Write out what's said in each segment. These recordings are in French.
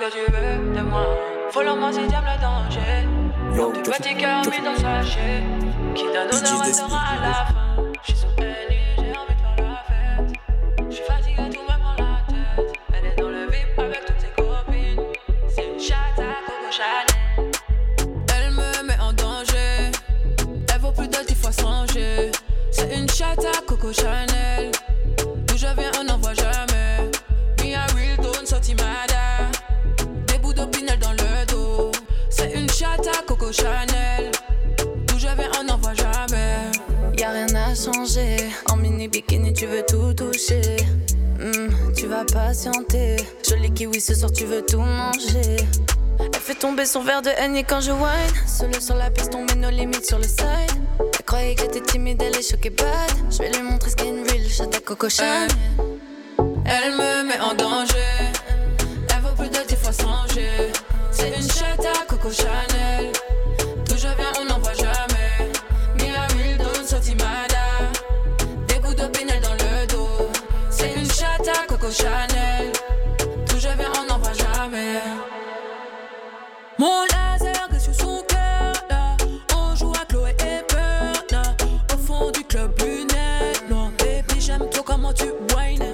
que tu veux de moi. Follow-moi si t'aimes le danger. Yo, Du petit cœur mis dans le sachet, qui donne honneur restera à la fin. J'suis sous Penny, j'ai envie de faire la fête. J'suis fatigué, tout me prend la tête. Elle est dans le VIP avec toutes ses copines. C'est une chatte à Coco Chanel. Elle me met en danger. Elle vaut plus de 10 fois changer. C'est une chatte à Coco Chanel. D'où je viens, on n'en voit jamais. Me a real don't sortimada. Des bouts d'opinel dans le dos. C'est une chatte à Coco Chanel. D'où je viens, on n'en voit jamais. Y'a rien à changer. En mini bikini, tu veux tout toucher. Tu vas patienter. Joli kiwi, ce soir, tu veux tout manger. Elle fait tomber son verre de Henny quand je whine. Seule sur la piste, on met nos limites sur le side. Elle croyait que t'es timide, elle est choquée bad. Je vais lui montrer ce qu'est une real chatte à Coco Chanel. Elle me met en danger. Elle vaut plus de 10 fois changer. C'est une chatte à Coco Chanel. D'où je viens, on n'en voit jamais. Me a real don't sortimada. Des bouts d'opinel dans le dos. C'est une chatte à Coco Chanel. D'où je viens, on n'en voit jamais. Mon laser est sur son cœur, là. On joue à Chloé et Bernard. Au fond du club, lunettes noires. Baby, j'aime trop comment tu whines.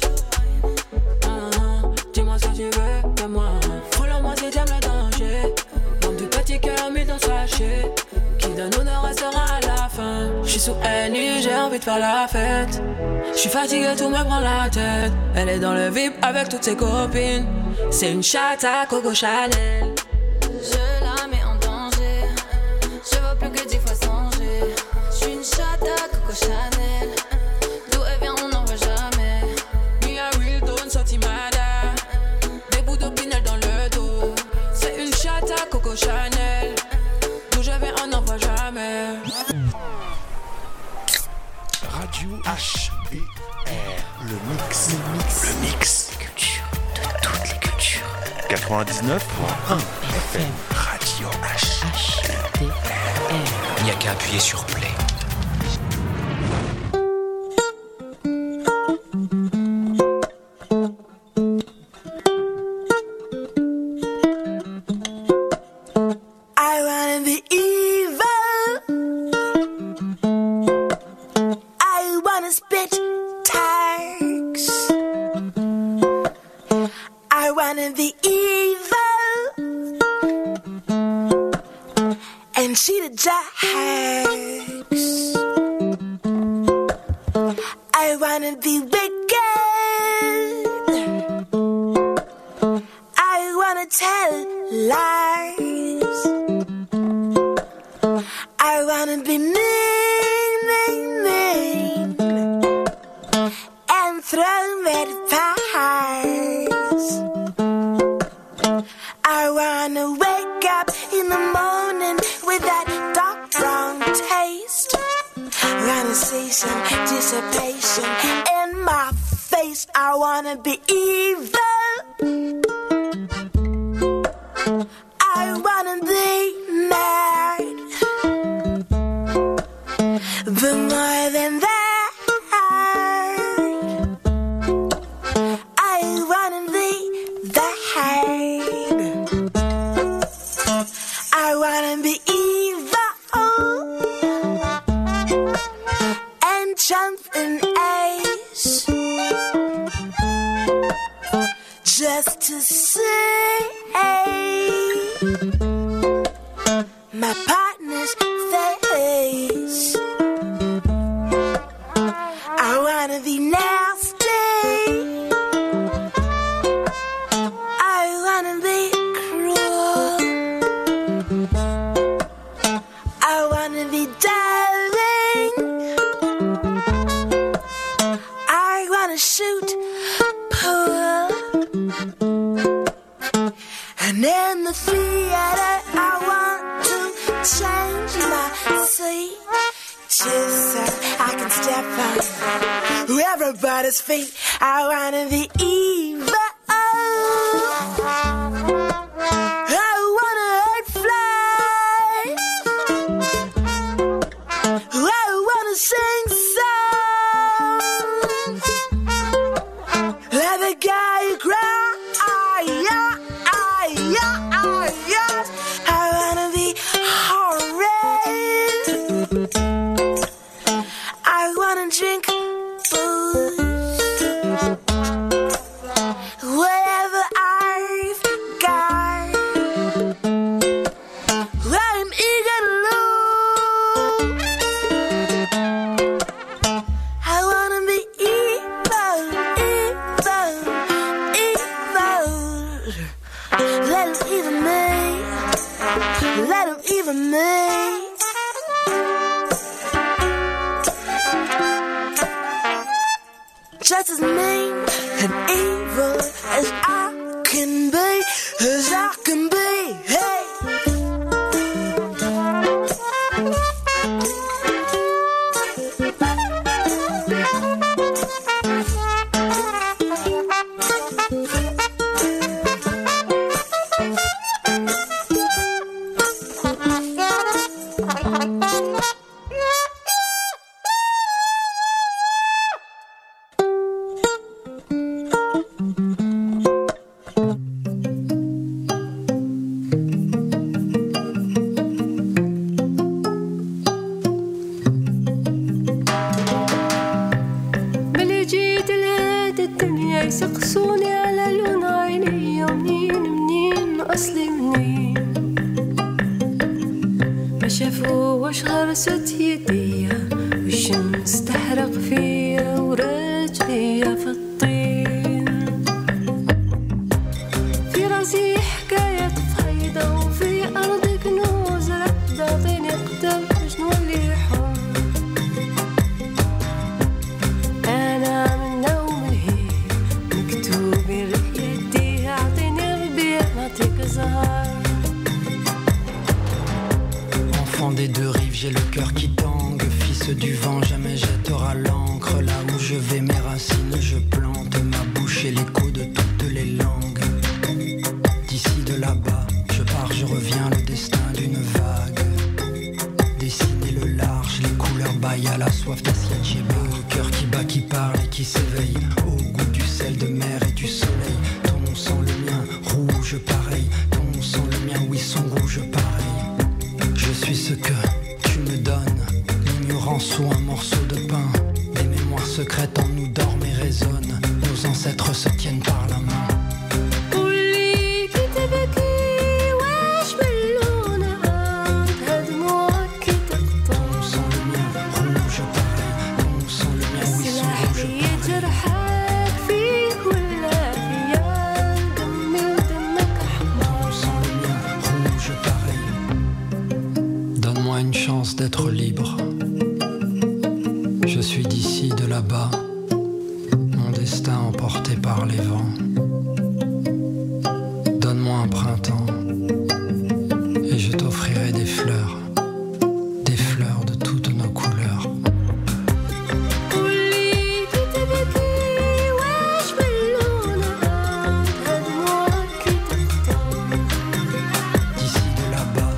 Dis-moi ce que tu veux de moi. Follow-moi si t'aimes le danger. Dans du petit cœur mis dans le sachet, qui donne honneur restera à la fin. J'suis sous Henny, j'ai envie de faire la fête. J'suis fatigué, tout me prend la tête. Elle est dans le VIP avec toutes ses copines. C'est une chatte à Coco Chanel. Je la mets en danger. Je veux plus que 10 fois changer. J'suis une chatte à Coco Chanel. D'où elle vient, on n'en voit jamais. Me a real don't sortimada. Des bouts d'opinel dans le dos. C'est une chatte à Coco Chanel. D'où je viens, on n'en voit jamais. Radio HBR. Le mix. Culture, de toutes les cultures. 99.1 FM. Radio HBR. Il n'y a qu'à appuyer sur play. I wanna be evil. I wanna spit tags. I wanna be evil and cheat the jacks. I wanna be wicked. I wanna tell lies. I wanna be mean, and throw red pies. I wanna wake up in the morning with that dark brown taste. Wanna see some dissipation in my face. I wanna be evil. I wanna be mad, but more than that, I wanna be the head. I wanna be evil and jump an ace, just to see my partner's face. I wanna be nasty. I wanna be cruel. I wanna be daring. I wanna shoot pool. And in the theater I want to change my seat, just so I can step on everybody's feet. I wanna be evil. I wanna hurt flies. I wanna sing songs. Let the guy cry. even me. Just as mean and evil as I can be, as I can be, hey. يسقسوني على لون عيني منين أصلي منين ما شافوش غرست يديا والشمس تحرق فيا ورجليا في الطين في راسي حكاية فايدة وفي أرض كنوز رحدة عطيني قدام شنو اللي يحب أنا من نوم Enfant des deux rives, j'ai le cœur qui tangue. Fils du vent, jamais jettera l'encre. Là où je vais, mes racines, je plante ma bouche et l'écho de toutes les langues. D'ici, de là-bas, je pars, je reviens, le destin d'une vague. Dessiner le large, les couleurs baillent à la soif d'assiette. J'ai le cœur qui bat, qui parle et qui s'éveille. Au goût du sel de mer et du soleil. Ton sang, le mien, rouge pareil. Ton sang, le mien, oui, son rouge pareil. Je suis ce que tu me donnes. L'ignorance ou un morceau de pain. Des mémoires secrètes en nous dorment et résonnent. Nos ancêtres se tiennent par la main. D'être libre. Je suis d'ici, de là-bas, mon destin emporté par les vents. Donne-moi un printemps et je t'offrirai des fleurs de toutes nos couleurs. D'ici, de là-bas,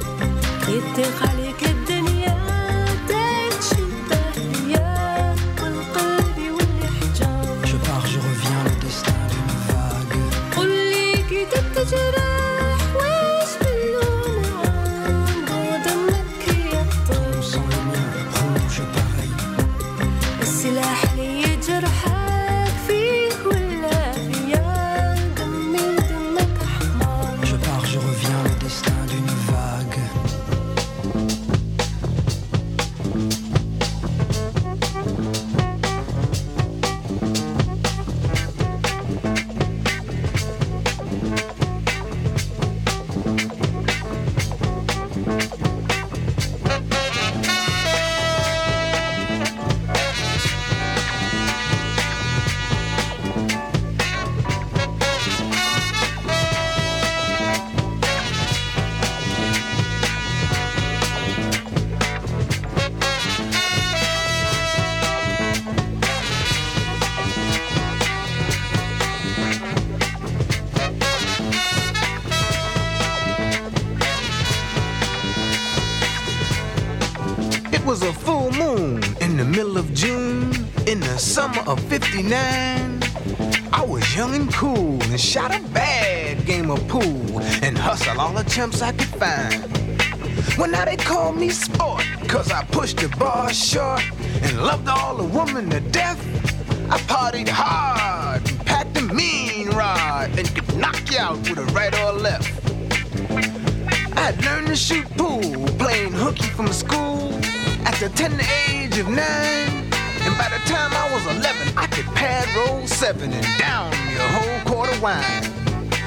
was a full moon in the middle of June in the summer of '59. I was young and cool and shot a bad game of pool and hustled all the chumps I could find. Well, now they call me sport, cause I pushed the bar short and loved all the women to death. I partied hard and packed a mean rod and could knock you out with a right or a left. I'd learned to shoot pool, playing hooky from school at the tender age of 9. And by the time I was 11, I could pad roll 7 and down me a whole quart of wine. I was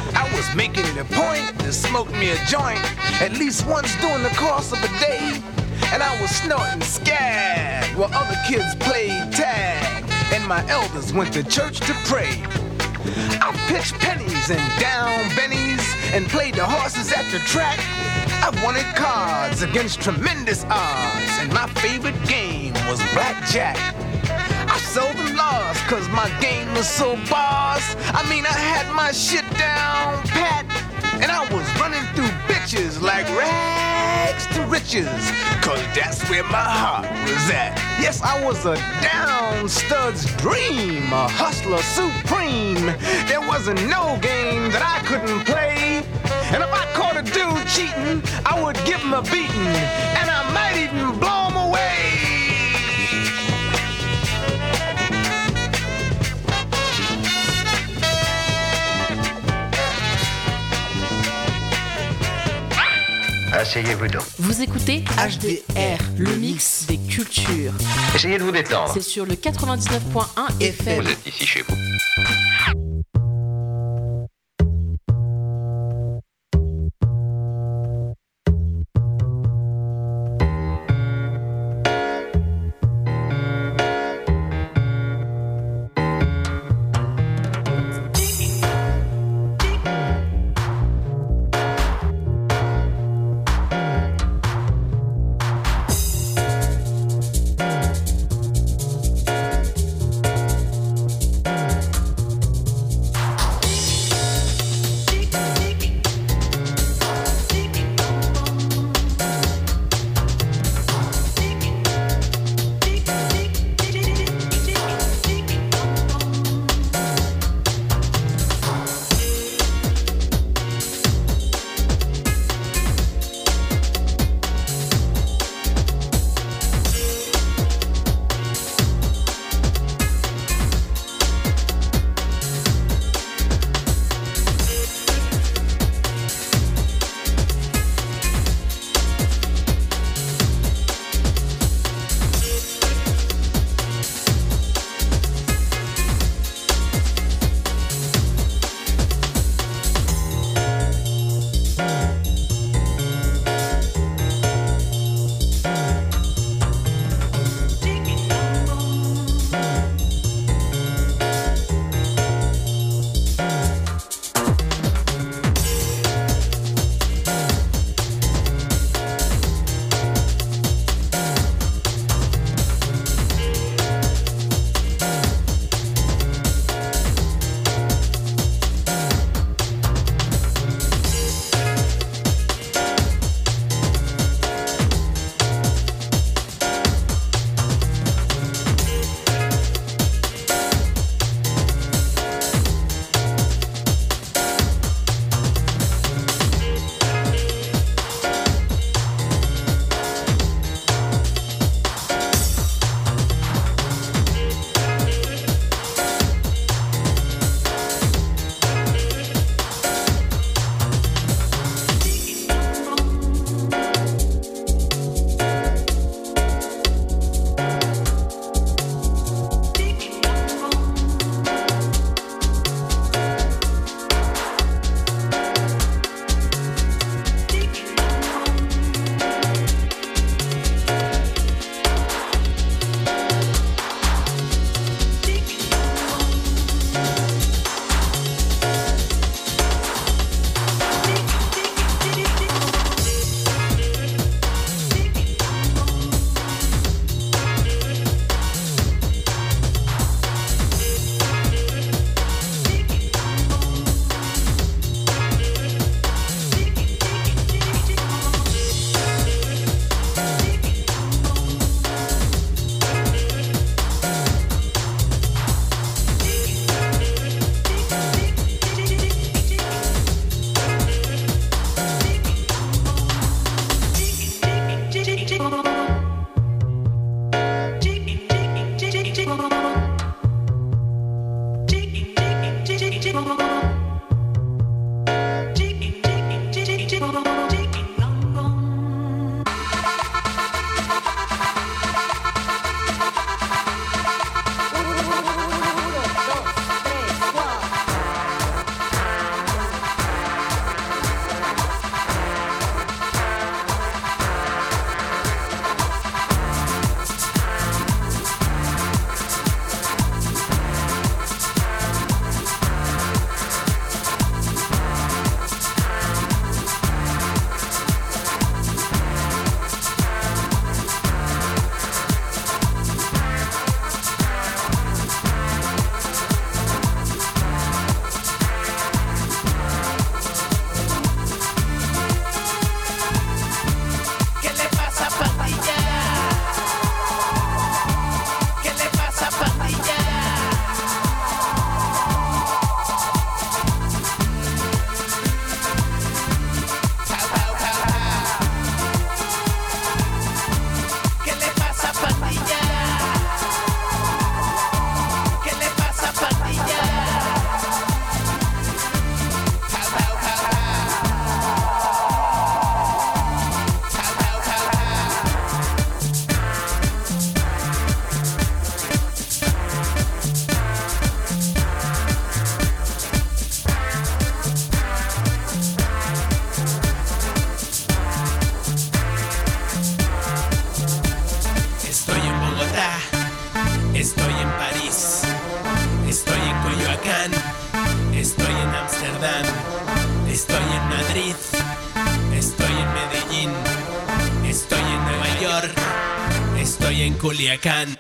was making it a point to smoke me a joint at least once during the course of a day. And I was snorting scag while other kids played tag, and my elders went to church to pray. I pitched pennies and down bennies and played the horses at the track. I wanted cards against tremendous odds, and my favorite game was blackjack. I seldom lost cause my game was so boss. I mean, I had my shit down pat, and I was running through bitches like rags to riches, cause that's where my heart was at. Yes, I was a down stud's dream, a hustler supreme. There wasn't no game that I couldn't play, and if I caught a dude cheating, I would give him a beating, and I might even blow him away. Asseyez-vous donc. Vous écoutez HDR, le mix des cultures. Essayez de vous détendre. C'est sur le 99.1 FM. Vous êtes ici chez vous. estoy en Culiacán.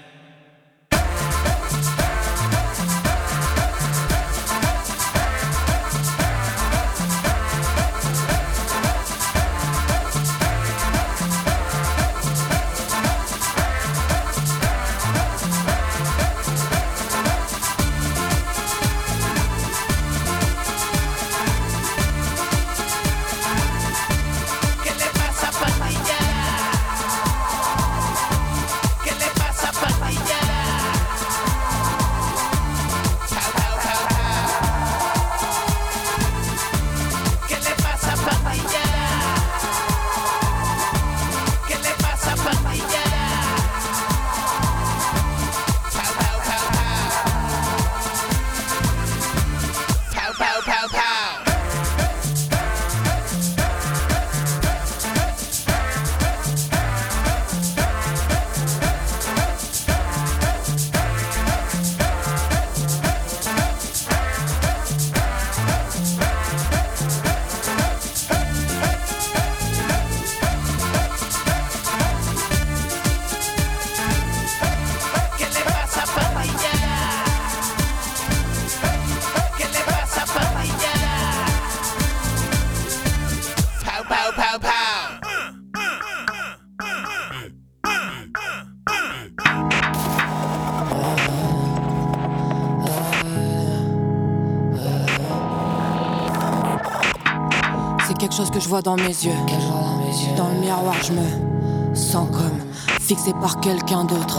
Quelque chose que je vois dans mes yeux. Dans le miroir, je me sens comme fixé par quelqu'un d'autre.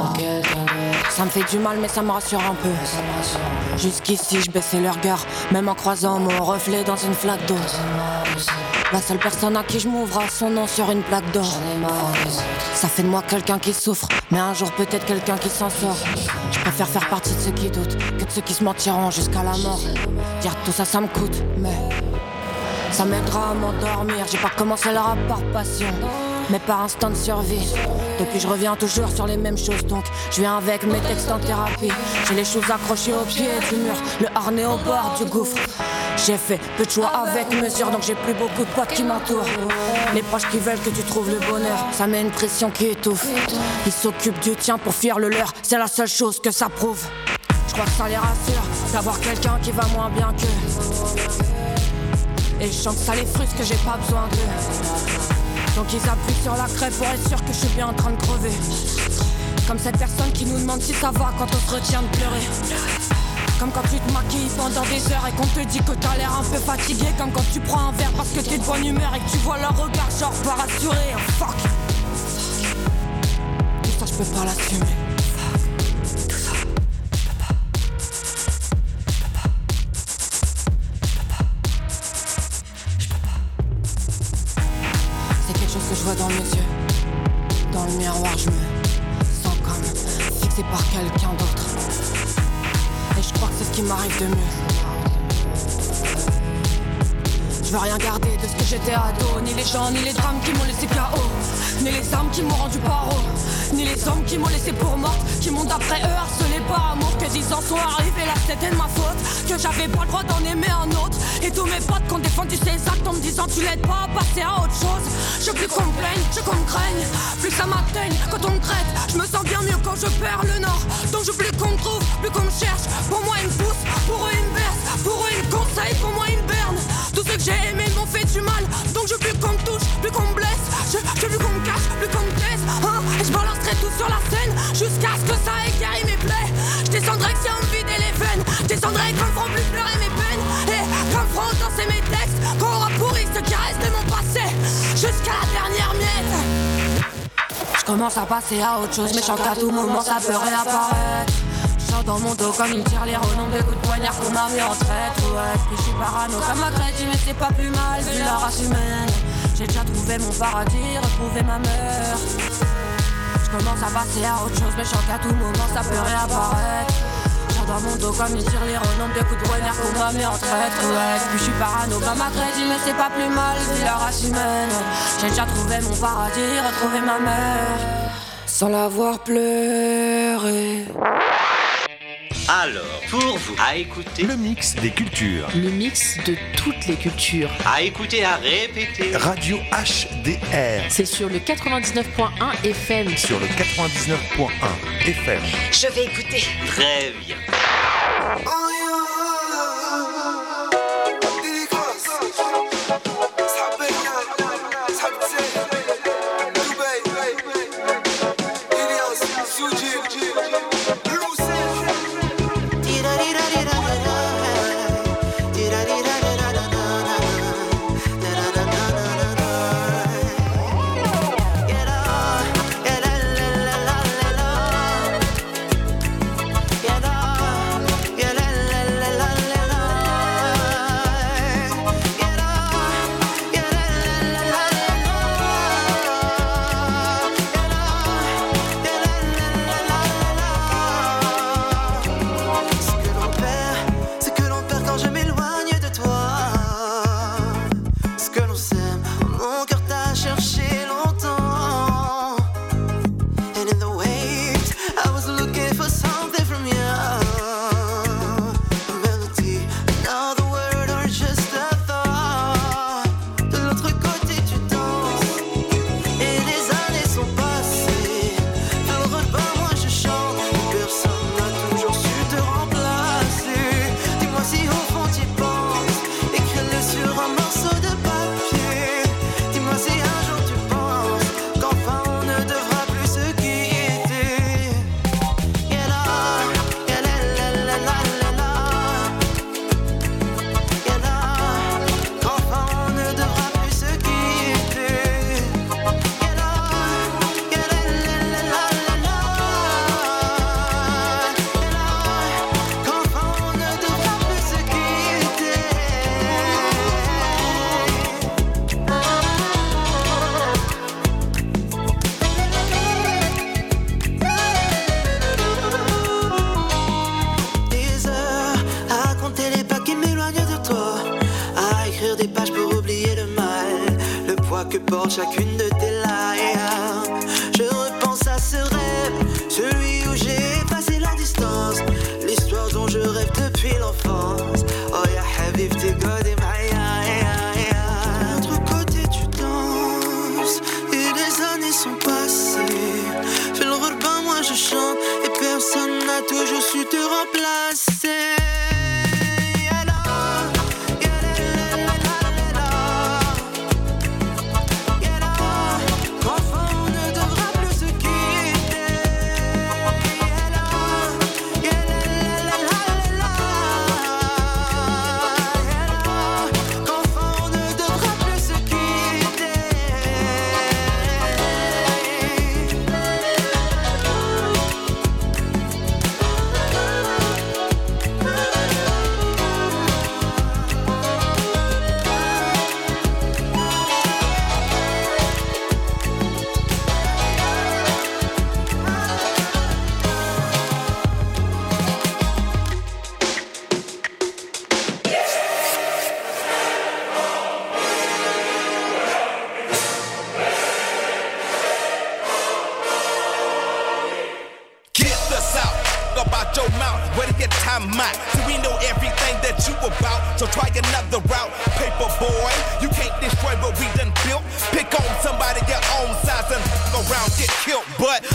Ça me fait du mal, mais ça me rassure un peu. Jusqu'ici, je baissais le regard, même en croisant mon reflet dans une flaque d'eau. La seule personne à qui je m'ouvre a son nom sur une plaque d'or. Ça fait de moi quelqu'un qui souffre, mais un jour peut-être quelqu'un qui s'en sort. Je préfère faire partie de ceux qui doutent que de ceux qui se mentiront jusqu'à la mort. Dire tout ça, ça me coûte, mais ça m'aidera à m'endormir. J'ai pas commencé le rap par passion, mais par instinct de survie. Depuis je reviens toujours sur les mêmes choses, donc je viens avec mes textes en thérapie. J'ai les choses accrochées au pied du mur, le harnais au bord du gouffre. J'ai fait peu de choix avec mesure, donc j'ai plus beaucoup de potes qui m'entourent. Les proches qui veulent que tu trouves le bonheur, ça met une pression qui étouffe. Ils s'occupent du tien pour fuir le leur, c'est la seule chose que ça prouve. Je crois que ça les rassure d'avoir quelqu'un qui va moins bien qu'eux. Et je sens que ça les frustre, que j'ai pas besoin d'eux. Donc ils appuient sur la crêpe pour être sûr que je suis bien en train de crever. Comme cette personne qui nous demande si ça va quand on se retient de pleurer. Comme quand tu te maquilles pendant des heures et qu'on te dit que t'as l'air un peu fatigué. Comme quand tu prends un verre parce que t'es de bonne humeur et que tu vois leur regard genre pas rassuré. Oh, fuck. Tout ça je peux pas l'assumer. Que je vois dans mes yeux, dans le miroir je me sens comme fixé par quelqu'un d'autre. Et je crois que c'est ce qui m'arrive de mieux. Je veux rien garder de ce que j'étais ado, ni les gens, ni les drames qui m'ont laissé KO, ni les âmes qui m'ont rendu paro, ni les hommes qui m'ont laissé pour morte, qui m'ont d'après eux harcelé par amour. Que 10 ans sont arrivés, là c'était de ma faute, que j'avais pas le droit d'en aimer un autre. Et tous mes potes qui ont défendu ces actes en me disant tu l'aides pas à passer à autre chose. Je veux plus qu'on me plaigne, je veux qu'on me craigne, plus ça m'atteigne quand on me traite. Je me sens bien mieux quand je perds le nord. Donc je veux plus qu'on me trouve, plus qu'on me cherche. Pour moi ils me poussent, pour eux ils me bercent, pour eux ils me conseillent, pour moi ils me bernent. Tous ceux que j'ai aimés m'ont fait du mal, donc je veux plus qu'on me touche, plus qu'on me blesse. Je veux plus qu'on me cache, plus qu'on me taise, hein. Et je balancerai tout sur la scène, jusqu'à ce que ça ait guéri mes plaies. Je descendrai que si on me vidait les veines, je descendrai qu'on me fera plus pleurer mes peines. Et qu'on me fera danser mes textes, qu'on aura pourri ce qui reste de mon passé, jusqu'à la dernière miette. Je commence à passer à autre chose, mais je sens qu'à tout moment ça peut réapparaître. Je sens dans mon dos comme une tirelire au nombre de coups de poignard qu'on m'a mis en traite. Ouais, puis je suis parano comme un crédit, mais c'est pas plus mal vu la race humaine. J'ai déjà trouvé mon paradis, retrouvé ma mère. Je commence à passer à autre chose, mais je sens qu'à tout moment ça peut réapparaître. Dans mon dos comme une tirelire au nombre de coups de poignard qu'on m'a mis en traître. Ouais, puis je suis parano comme un crédit, mais c'est pas plus mal vu la race humaine. J'ai déjà trouvé mon paradis, retrouvé ma mère, sans l'avoir pleuré. Alors, pour vous, à écouter le mix des cultures. Le mix de toutes les cultures. À écouter, à répéter. Radio HDR. C'est sur le 99.1 FM. Sur le 99.1 FM. Je vais écouter. Très bien. Chacune de tes lies. Je repense à ce rêve, celui où j'ai passé la distance, l'histoire dont je rêve depuis l'enfance. Oh ya habibti qadi ma'aya. De l'autre côté tu danses et les années sont passées. Fais le repas, moi je chante et personne n'a toujours su te remplacer. So try another route, paper boy. You can't destroy what we done built. Pick on somebody your own size and around, get killed. But